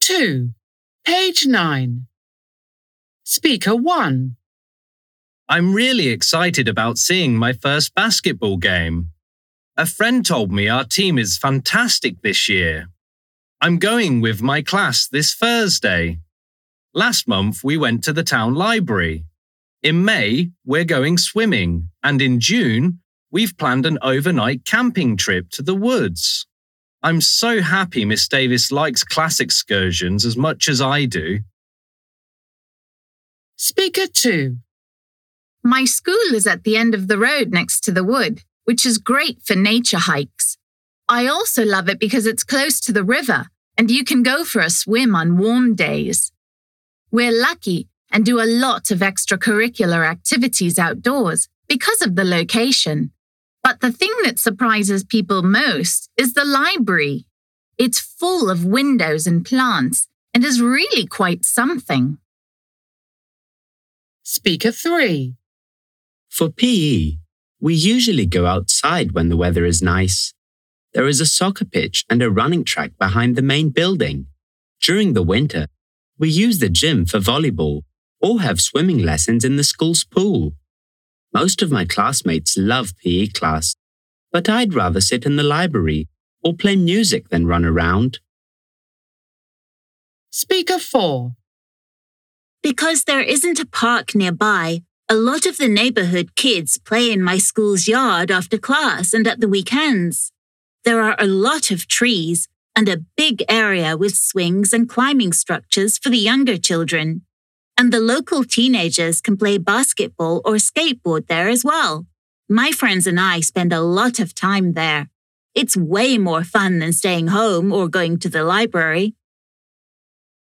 2, page 9. Speaker 1. I'm really excited about seeing my first basketball game. A friend told me our team is fantastic this year. I'm going with my class this Thursday. Last month we went to the town library. In May, we're going swimming, and in June, we've planned an overnight camping trip to the woods. I'm so happy Miss Davis likes class excursions as much as I do. Speaker 2. My school is at the end of the road next to the wood, which is great for nature hikes. I also love it because it's close to the river and you can go for a swim on warm days. We're lucky and do a lot of extracurricular activities outdoors because of the location. But the thing that surprises people most is the library. It's full of windows and plants and is really quite something. Speaker 3. For PE, we usually go outside when the weather is nice. There is a soccer pitch and a running track behind the main building. During the winter, we use the gym for volleyball or have swimming lessons in the school's pool. Most of my classmates love PE class, but I'd rather sit in the library or play music than run around. Speaker 4. Because there isn't a park nearby, a lot of the neighborhood kids play in my school's yard after class and at the weekends. There are a lot of trees and a big area with swings and climbing structures for the younger children. And the local teenagers can play basketball or skateboard there as well. My friends and I spend a lot of time there. It's way more fun than staying home or going to the library.